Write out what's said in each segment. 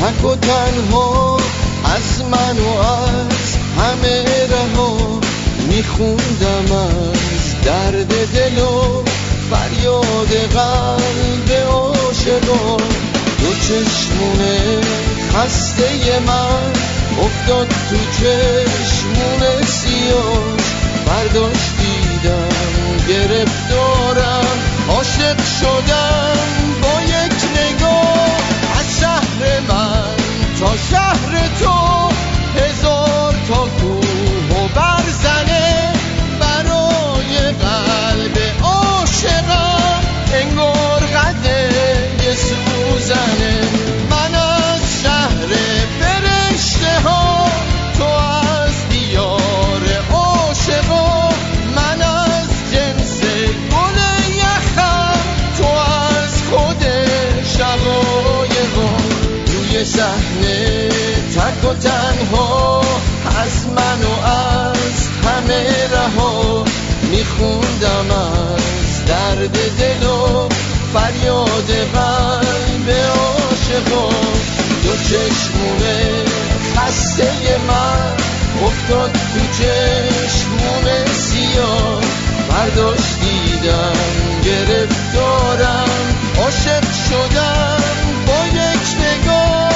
تک و تنها از من و از همه رها میخوندم از درد دل و فریاد قلب عاشقا. دو چشمونه خسته من افتاد تو چشمونه سیاه، برداشت دیدم گرفتارم، عاشق شدم با یک نگاه. از شهر من تا شهر تو هزار تا کوه و برزنه، برای قلب عاشقم انگار قده یه سوزنه. من از شهر فرشته ها، تو از دیار عاشقا. من از جنس گل یخم، تو از خود شقایقا. روی صحنه تک و تنها از من و از همه رها میخوندم از درد دل و فریاد قلب عاشقا. دو چشمونه خسته من افتاد تو چشمونه سیاه، برداشت دیدم گرفتارم، عاشق شدم با یک نگاه.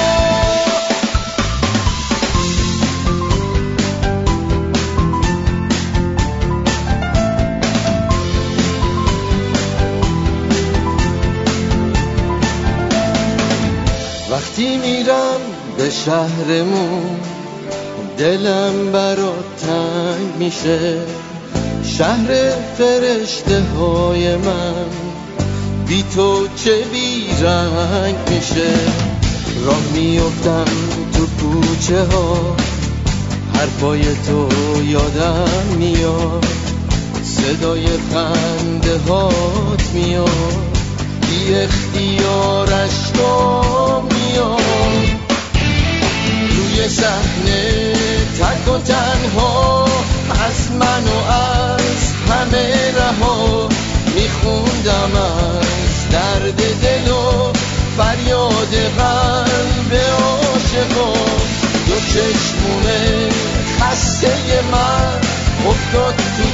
وقتی میرم به شهرمون دلم برات تنگ میشه، شهر فرشته های من بی تو چه بی رنگ میشه. راه میفتم تو کوچه ها، حرفای تو یادم میاد، صدای خنده هات میاد، بی اختیار اشکام میاد. روی صحنه تک و تنها از من و از همه رها میخوندم از درد دل و فریاد قلب عاشقا. دو چشمونه خسته من افتاد تو